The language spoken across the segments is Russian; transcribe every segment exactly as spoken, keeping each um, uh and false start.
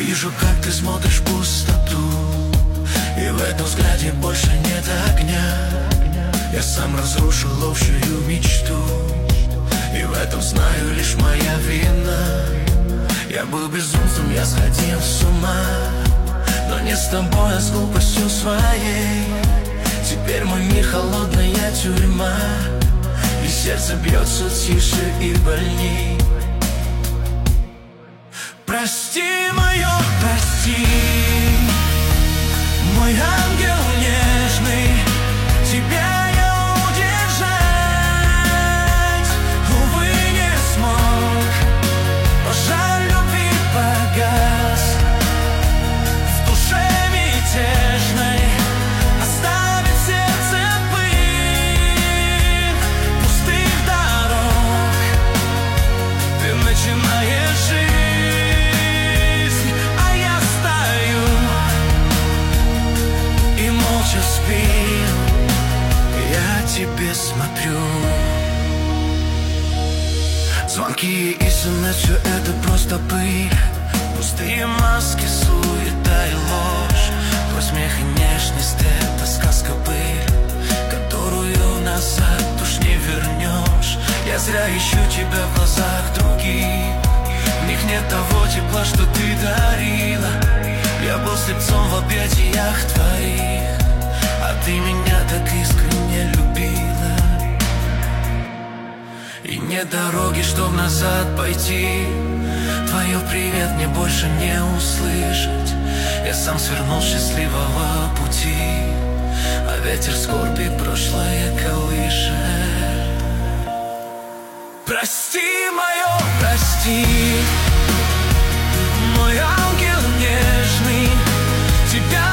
Вижу, как ты смотришь в пустоту, и в этом взгляде больше нет огня. Я сам разрушил общую мечту, и в этом знаю лишь моя вина. Я был безумцем, я сходил с ума, но не с тобой, а с глупостью своей. Теперь мой мир холодная тюрьма, и сердце бьется тише и больней. Прости мое, прости, мой ангел нежный, тебя я удержать, увы, не смог. Пожар любви погас в душе мятежной, оставит сердце пыль пустых дорог. Ты начинаешь жить, тебе смотрю. Звонки и смс, все это просто пыль, пустые маски, суета и ложь. Твой смех и нежность — это сказка быль, которую назад уж не вернешь. Я зря ищу тебя в глазах других, в них нет того тепла, что ты дарила. Я был слепцом в объятиях твоих, а ты меня так искренне любила. И нет дороги, чтоб назад пойти, твое привет мне больше не услышать. Я сам свернул с счастливого пути, а ветер скорби прошлое колышет. Прости мое, прости, мой ангел нежный, тебя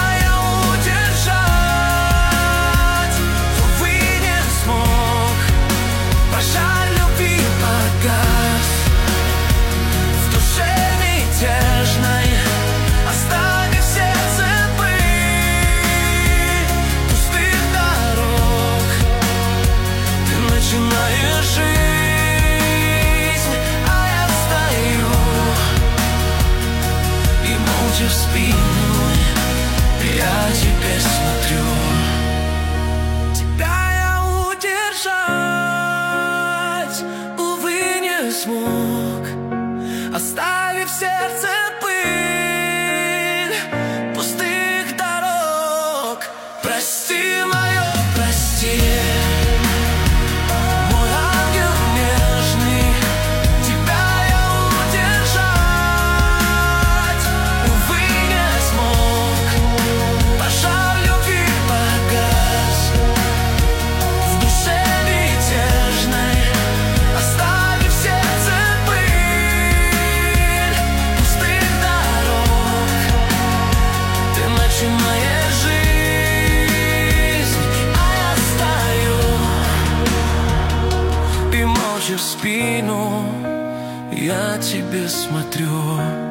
в спину, я тебе смотрю. Тебя я удержать, увы, не смог, оставив в сердце пыль пустых дорог. Прости мое, прости, в спину, я тебе смотрю.